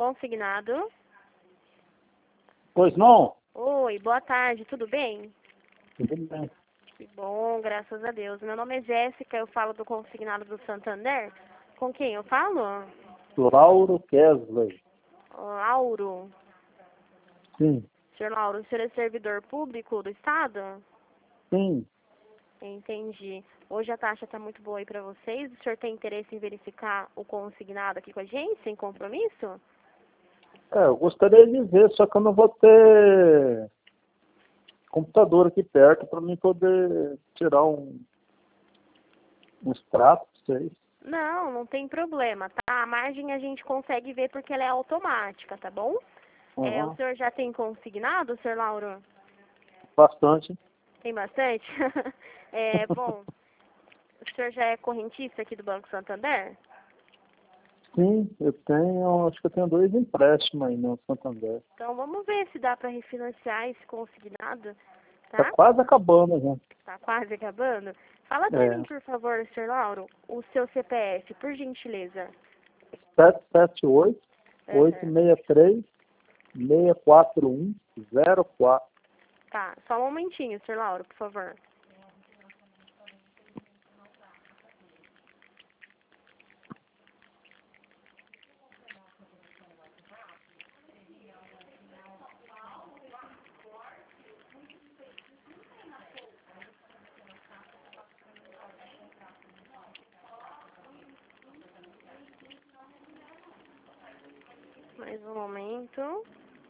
Consignado. Pois não? Oi, boa tarde, tudo bem? Tudo bem. Que bom, graças a Deus. Meu nome é Jéssica, eu falo do Consignado do Santander. Com quem eu falo? Lauro Kesley. Lauro. Sim, Senhor Lauro, o senhor é servidor público do Estado? sim. Entendi. Hoje a taxa está muito boa aí para vocês. O senhor tem interesse em verificar o consignado aqui com a gente, sem compromisso? Eu gostaria de ver, só que eu não vou ter computador aqui perto para mim poder tirar um extrato, sei. Não, não tem problema, tá? A margem a gente consegue ver porque ela é automática, tá bom? O Uhum. senhor já tem consignado, senhor Lauro? Bastante. Tem bastante? Bom, o senhor já é correntista aqui do Banco Santander? Sim, acho que eu tenho 2 empréstimos aí no Santander. Então vamos ver se dá para refinanciar esse consignado, Tá tá? quase acabando, já. Tá quase acabando. Fala para mim, É. por favor, senhor Lauro, o seu CPF, por gentileza. 778 Uhum. 863 64104. Tá, só um momentinho, senhor Lauro, por favor. Mais um momento.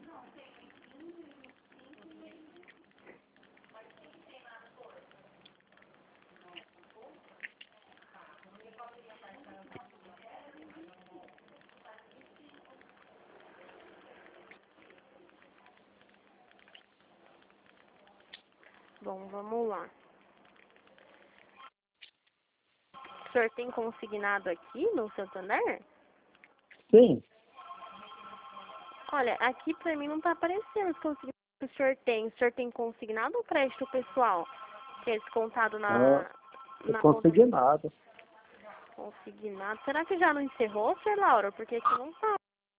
Bom, vamos lá. O senhor tem consignado aqui no Santander? Sim. Olha, aqui pra mim não tá aparecendo os consignados que o senhor tem. O senhor tem consignado ou crédito pessoal? Que é descontado Eu na conta consegui nada. consignado. Será que já não encerrou, senhor Laura? Porque aqui não tá.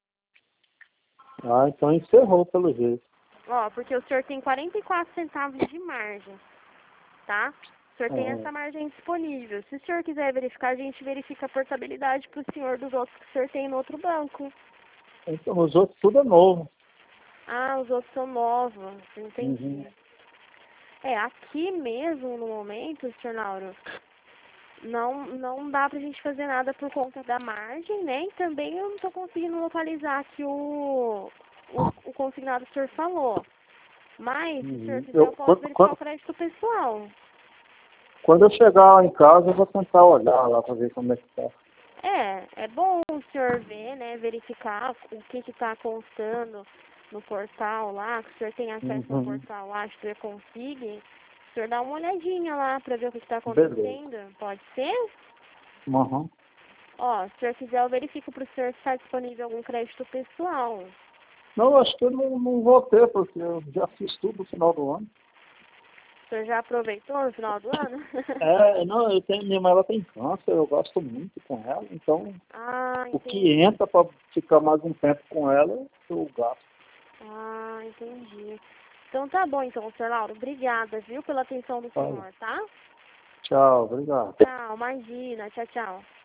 Ah, então encerrou pelo jeito. Ó, porque o senhor tem 44 centavos de margem, tá? O senhor tem É. essa margem disponível. Se o senhor quiser verificar, a gente verifica a portabilidade pro senhor dos outros que o senhor tem no outro banco. Então, os outros tudo é novo. Ah, os outros são novos, Uhum. entendi. Aqui mesmo, no momento, senhor Lauro, não dá pra gente fazer nada por conta da margem, né? E também eu não tô conseguindo localizar aqui o consignado que o senhor falou. Mas, se o senhor Uhum. quiser, eu posso verificar o crédito pessoal. Quando eu chegar em casa, eu vou tentar olhar lá para ver como é que tá. É bom o senhor ver, né? Verificar o que tá constando no portal lá, que o senhor tem acesso no Uhum. portal lá, que o senhor consiga. O senhor dá uma olhadinha lá pra ver o que tá Beleza. acontecendo. Pode ser? Uhum. Ó, se o senhor quiser, eu verifico pro senhor se está disponível algum crédito pessoal. Não, acho que eu não vou ter, porque eu já fiz tudo no final do ano. O senhor já aproveitou no final do ano? Não, minha mãe ela tem câncer, eu gosto muito com ela, então Ah, o que entendi. entra para ficar mais um tempo com ela, eu gasto. Ah, entendi. Então tá bom, então, senhor Lauro. Obrigada, viu, pela atenção do Tá. senhor, tá? Tchau, obrigado. Tchau, imagina. Tchau, tchau.